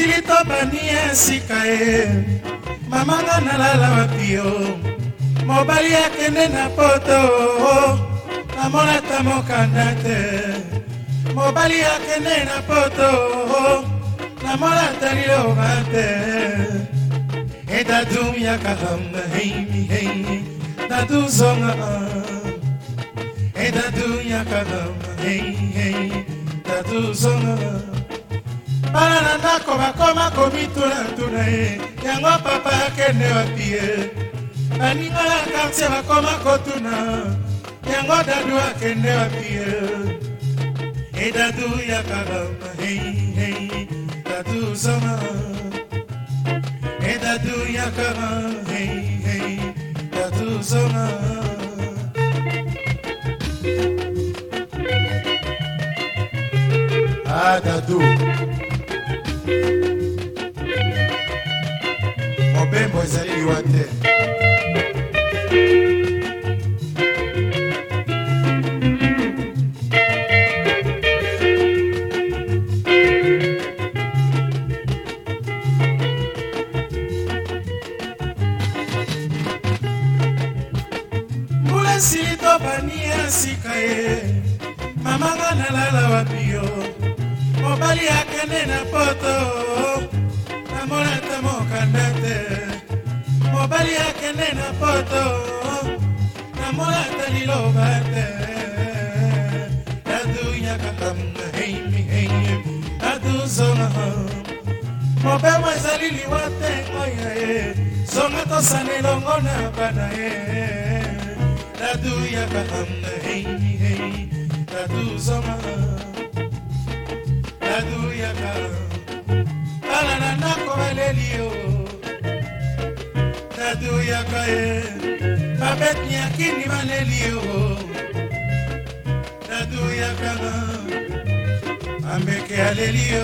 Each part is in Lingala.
esili tobani esika ye mamanga nalala wapi yo mobali akende na poto namona ta mokanda te mobali akende na poto namona ta liloba te edadum yakahamba heimi heimi daduzonga edadum yakahamba heimi heimi daduzonga bana na ndako bakoma komituna ye yango papa akende wapi ye baninga ya kartier bakoma kotuna yango dadu akende wapi ye edadu yakahamba heimi heimi daduzonga edadu yakahamba heimi heimi daduzonga Dadu mobembo ezali liwa te mbula esili tobani esika ye mamanga nalala wapi yo mobali akende na poto namona ta mokanda te mobali akende na poto namona ta liloba te dadu yakahamba heimi heimi dadu zonga mobemo ezali liwa te ngoya ye zonga tosana elongo na bana ye dadu yakahamba heimi heimi dadu zonga dadu yaka bala na ndako baleli yo dadu yaka ye babeti yakini baleli yo dadu yaka ambeke aleli yo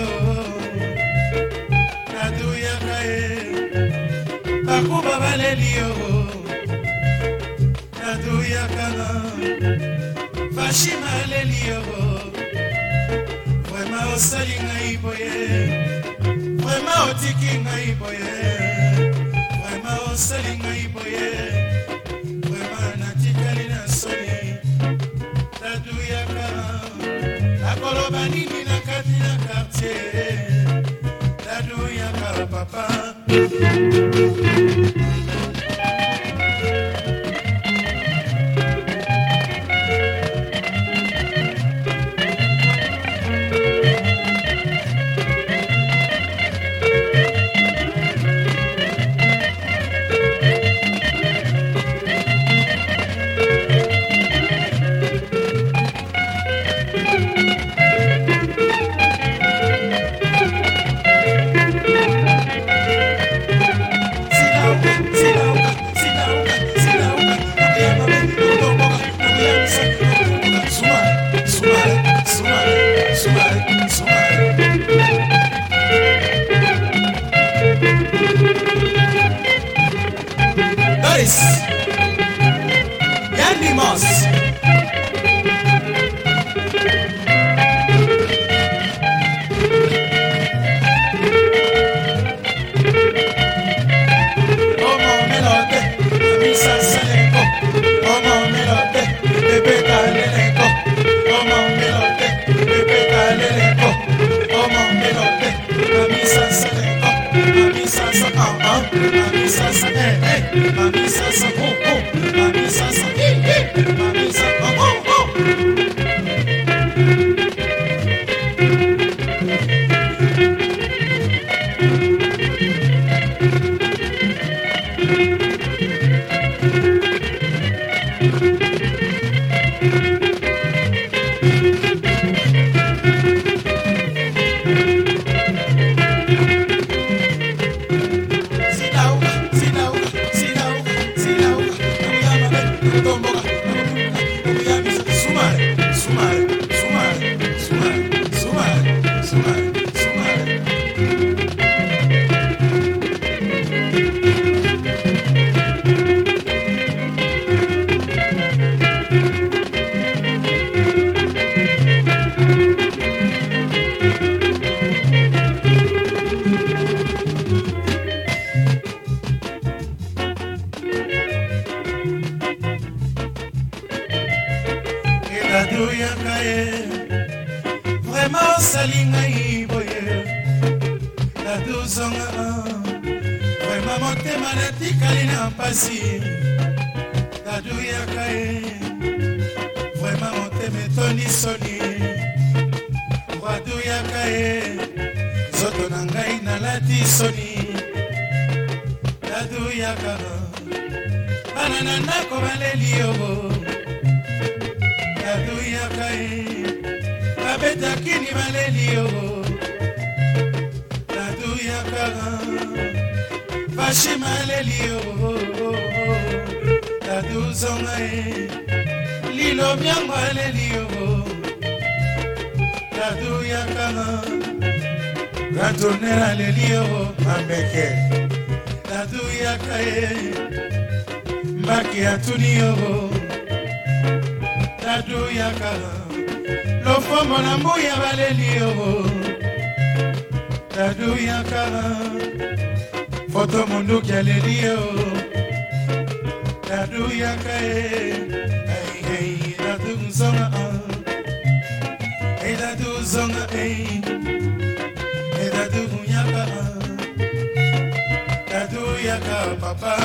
dadu yaka ye bakuba baleli yo dadu yaka fashima aleli yo Vraiment osali ngai boye Vraiment otiki ngai boye Vraiment osali ngai boye Vraiment natikali na soni Dadu yaka akoloba nini na kati na quartier Dadu yaka papa Yanimos Sit down, motema natikali na mpasi naduyaka ye vraimen motema etoni soni waduyaka ye nzoto na ngai nalati soni naduyaka bana na ndako baleli yobo naduyaka ye babetakini baleli yobo naduyaka Fashima lelio Taduzonga Lilo miangwa lelio Taduyakama Gatonera lelio Mambeke Taduyakaye Mbaki atunio Taduyakama Lofomo na mbuya balelio Taduyakama Foto munduki alelio Dadu yakae Hey hey dadu zonga Hey dadu zonga Hey dadu yaka Dadu yaka papa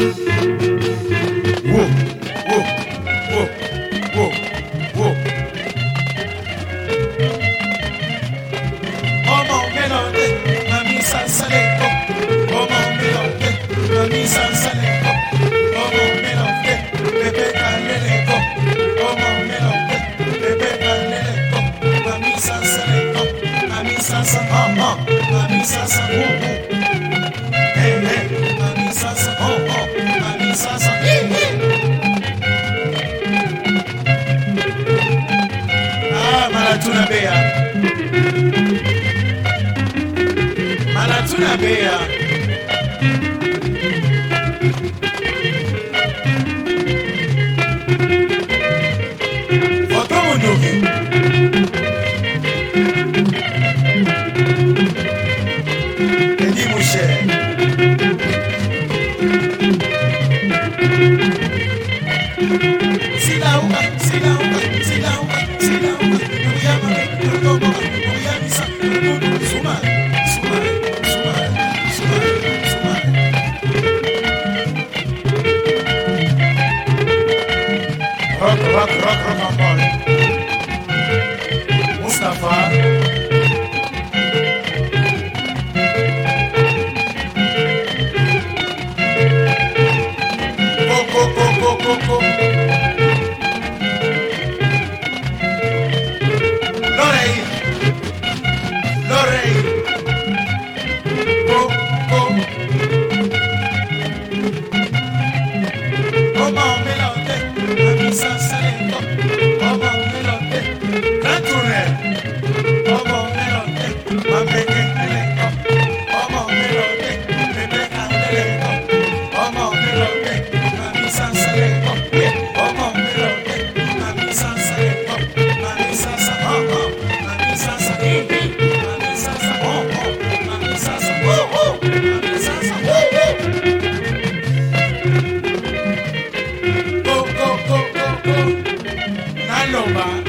Whoa, whoa, whoa, whoa, whoa Oh mon melode Mami salsaleko Mami salsaleko, oh mon melonque, bébé caleleko, oh mon melonque, bébé caleleko, mami salsaleko, mami salsa, oh oh, mami salsa, hey hey, mami salsa, oh oh, mami salsa, ah malatuna bea, malatuna bea. Eddie Moucher Silaouka, silaouka, silaouka, silaouka Uyama, utoboka, uyamisa, sumare, sumare, sumare, sumare, sumare Rock, rock, rock, rock and roll Mustafa Coco Lorei Lorei Coco Como melote Mami salsaleko Como melote Gran tourner Como melote Mami keleko Como melote Bebe candeleko Como melote Mami salsaleko Como melote Mami salsaleko Mami salsa oh oh Mami salsa Mami salsa oh oh Mami salsa oh oh Mami salsa oh oh Go go go go go Naloba